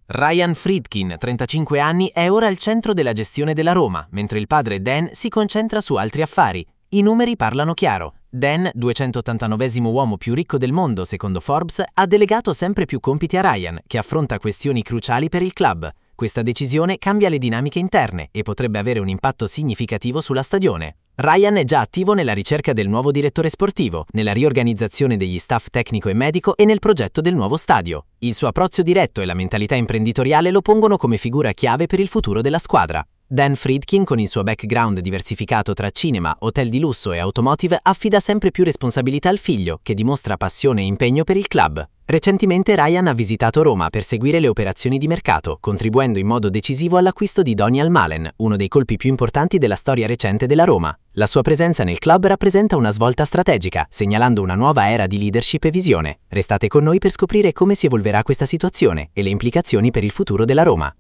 Ryan Friedkin, 35 anni, è ora al centro della gestione della Roma, mentre il padre Dan si concentra su altri affari. I numeri parlano chiaro. Dan, 289esimo uomo più ricco del mondo secondo Forbes, ha delegato sempre più compiti a Ryan, che affronta questioni cruciali per il club. Questa decisione cambia le dinamiche interne e potrebbe avere un impatto significativo sulla stagione. Ryan è già attivo nella ricerca del nuovo direttore sportivo, nella riorganizzazione degli staff tecnico e medico e nel progetto del nuovo stadio. Il suo approccio diretto e la mentalità imprenditoriale lo pongono come figura chiave per il futuro della squadra. Dan Friedkin, con il suo background diversificato tra cinema, hotel di lusso e automotive, affida sempre più responsabilità al figlio, che dimostra passione e impegno per il club. Recentemente Ryan ha visitato Roma per seguire le operazioni di mercato, contribuendo in modo decisivo all'acquisto di Donyell Malen, uno dei colpi più importanti della storia recente della Roma. La sua presenza nel club rappresenta una svolta strategica, segnalando una nuova era di leadership e visione. Restate con noi per scoprire come si evolverà questa situazione e le implicazioni per il futuro della Roma.